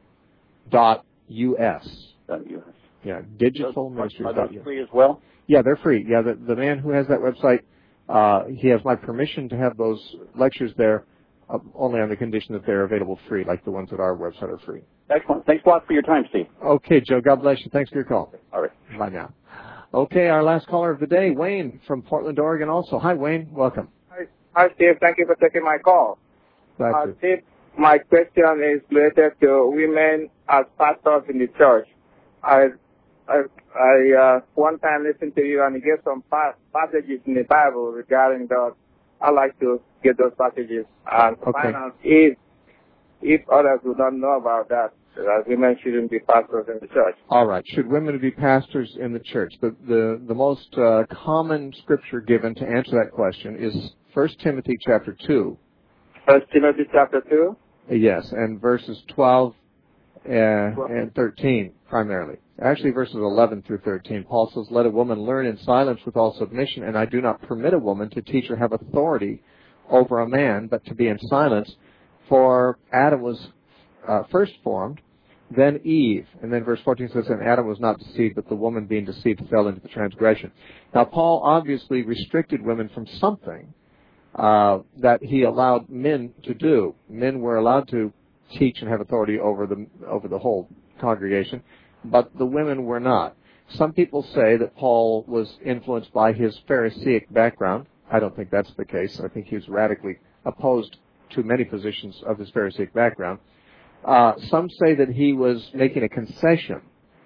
dot U S. U S. Yeah, digital ministries Are dot those U S. free as well? Yeah, they're free. Yeah, the, the man who has that website, uh, he has my permission to have those lectures there, uh, only on the condition that they're available free, like the ones at our website are free. Excellent. Thanks a lot for your time, Steve. Okay, Joe, God bless you. Thanks for your call. All right. Bye now. Okay, our last caller of the day, Wayne from Portland, Oregon also. Hi, Wayne. Welcome. Hi, Hi Steve. Thank you for taking my call. Glad Uh, to. Steve, my question is related to women as pastors in the church. I, I, I uh, one time listened to you and you gave some pa- passages in the Bible regarding that. I like to get those passages and Okay. find out if, if others do not know about that, that women shouldn't be pastors in the church. All right. Should women be pastors in the church? The the, the most uh, common scripture given to answer that question is First Timothy chapter two. First Timothy chapter two. Yes, and verses twelve uh, and thirteen primarily. Actually, verses eleven through thirteen. Paul says, "Let a woman learn in silence with all submission, and I do not permit a woman to teach or have authority over a man, but to be in silence. For Adam was uh, first formed, then Eve." And then verse fourteen says, "And Adam was not deceived, but the woman being deceived fell into the transgression." Now, Paul obviously restricted women from something uh, that he allowed men to do. Men were allowed to teach and have authority over the over the whole congregation, but the women were not. Some people say that Paul was influenced by his Pharisaic background. I don't think that's the case. I think he was radically opposed to many positions of his Pharisaic background. Uh, some say that he was making a concession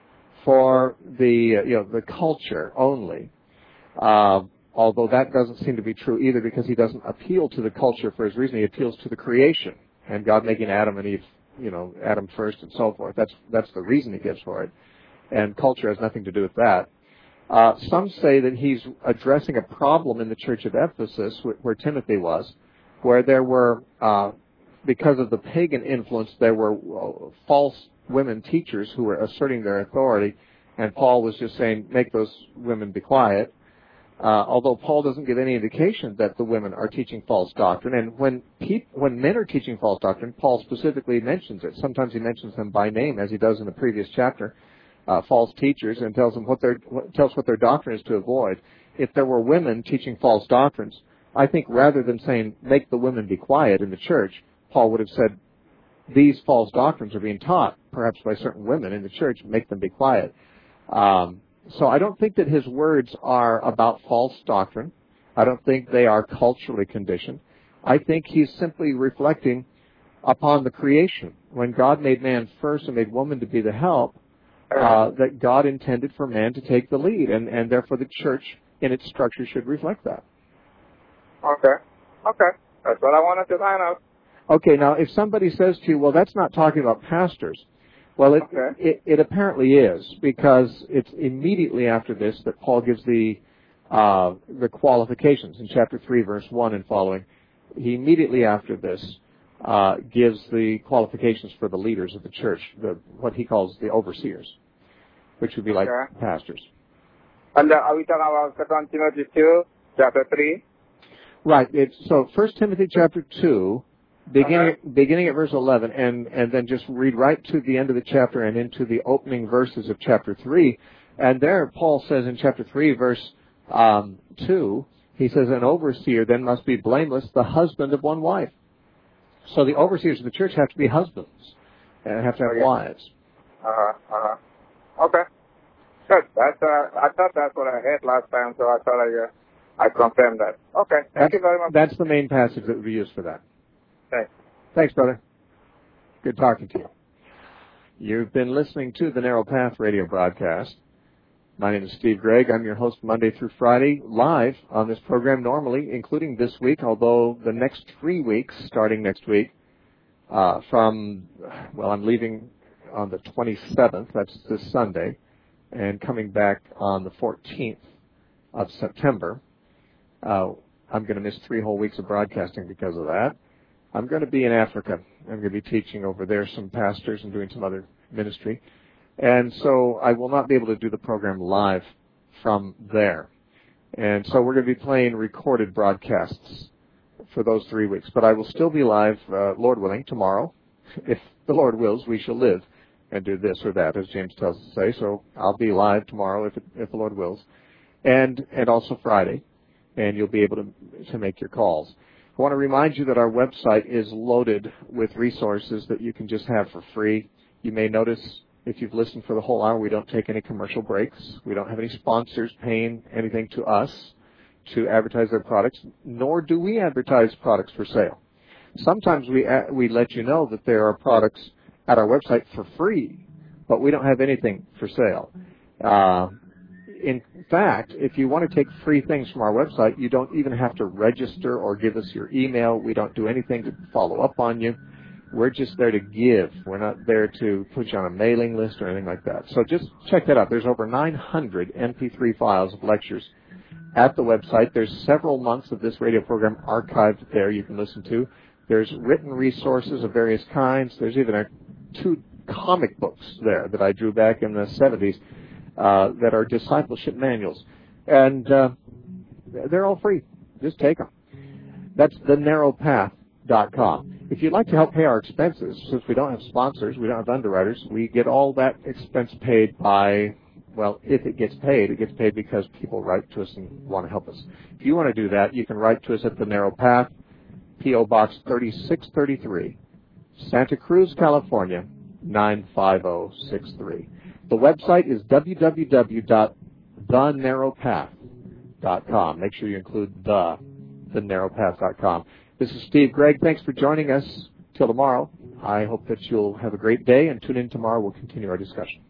for the uh, you know the culture only, uh, although that doesn't seem to be true either, because he doesn't appeal to the culture for his reason. He appeals to the creation and God making Adam and Eve, you know, Adam first and so forth. That's that's the reason he gives for it, and culture has nothing to do with that. Uh, some say that he's addressing a problem in the church of Ephesus, where Timothy was, where there were, uh, because of the pagan influence, there were uh, false women teachers who were asserting their authority, and Paul was just saying, make those women be quiet. Uh, although Paul doesn't give any indication that the women are teaching false doctrine, and when pe- when men are teaching false doctrine, Paul specifically mentions it. Sometimes he mentions them by name, as he does in the previous chapter, uh, false teachers, and tells them what their what, tells what their doctrine is to avoid. If there were women teaching false doctrines, I think rather than saying, make the women be quiet in the church, Paul would have said, these false doctrines are being taught, perhaps by certain women in the church, make them be quiet. Um, so I don't think that his words are about false doctrine. I don't think they are culturally conditioned. I think he's simply reflecting upon the creation. When God made man first and made woman to be the help, uh, that God intended for man to take the lead, and, and therefore the church in its structure should reflect that. Okay. Okay. That's what I wanted to find out. Okay, now if somebody says to you, well, that's not talking about pastors, well, it, okay. it, it apparently is, because it's immediately after this that Paul gives the uh, the qualifications in chapter three, verse one and following. He immediately after this uh, gives the qualifications for the leaders of the church, the what he calls the overseers, which would be like okay. pastors. And uh, are we talking about Second Timothy two, chapter three? Right. It's, so First Timothy chapter two, beginning uh-huh. beginning at verse eleven, and, and then just read right to the end of the chapter and into the opening verses of chapter three. And there Paul says in chapter three, verse um, two, he says, an overseer then must be blameless, the husband of one wife. So the overseers of the church have to be husbands and have to have oh, yeah. wives. Uh-huh, uh-huh. Okay. Good. That's, uh, I thought that's what I had last time, so I thought I, uh, I confirmed that. Okay. Thank that's, you very much. That's the main passage that we use for that. Thanks. Thanks, brother. Good talking to you. You've been listening to the Narrow Path radio broadcast. My name is Steve Gregg. I'm your host Monday through Friday, live on this program normally, including this week, although the next three weeks, starting next week, uh, from, well, I'm leaving on the twenty-seventh, that's this Sunday, and coming back on the fourteenth of September. Uh, I'm going to miss three whole weeks of broadcasting because of that. I'm going to be in Africa. I'm going to be teaching over there some pastors and doing some other ministry. And so I will not be able to do the program live from there. And so we're going to be playing recorded broadcasts for those three weeks. But I will still be live, uh, Lord willing, tomorrow. If the Lord wills, we shall live and do this or that, as James tells us to say. So I'll be live tomorrow if, it, if the Lord wills. And, and also Friday. And you'll be able to, to make your calls. I want to remind you that our website is loaded with resources that you can just have for free. You may notice if you've listened for the whole hour, we don't take any commercial breaks. We don't have any sponsors paying anything to us to advertise their products, nor do we advertise products for sale. Sometimes we we let you know that there are products at our website for free, but we don't have anything for sale. Uh, in fact, if you want to take free things from our website, you don't even have to register or give us your email. We don't do anything to follow up on you. We're just there to give. We're not there to put you on a mailing list or anything like that. So just check that out. There's over nine hundred M P three files of lectures at the website. There's several months of this radio program archived there you can listen to. There's written resources of various kinds. There's even a, two comic books there that I drew back in the seventies uh, that are discipleship manuals. And uh, they're all free. Just take them. That's the narrow path dot com. If you'd like to help pay our expenses, since we don't have sponsors, we don't have underwriters, we get all that expense paid by, well, if it gets paid, it gets paid because people write to us and want to help us. If you want to do that, you can write to us at The Narrow Path, P O Box thirty-six thirty-three, Santa Cruz, California, nine five zero six three. The website is w w w dot the narrow path dot com. Make sure you include the, the narrow path dot com. This is Steve Gregg. Thanks for joining us. Till tomorrow. I hope that you'll have a great day, and tune in tomorrow. We'll continue our discussion.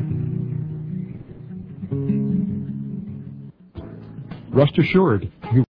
Rest assured, you